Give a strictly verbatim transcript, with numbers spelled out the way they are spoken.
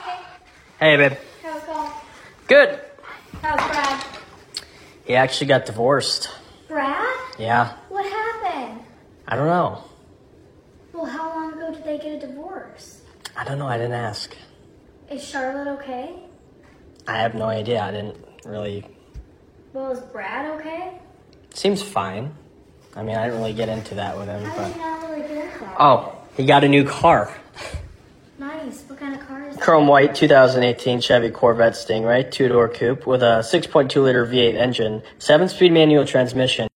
Hey, babe. How's it going? Good. How's Brad? He actually got divorced. Brad? Yeah. What happened? I don't know. Well, how long ago did they get a divorce? I don't know. I didn't ask. Is Charlotte okay? I have no idea. I didn't really... Well, is Brad okay? Seems fine. I mean, I didn't really get into that with him, How but... did you not really get into that? Oh, he got a new car. Nice. What kind of car is that? Chrome white two thousand eighteen Chevy Corvette Stingray, two-door coupe with a six point two liter V eight engine, seven-speed manual transmission.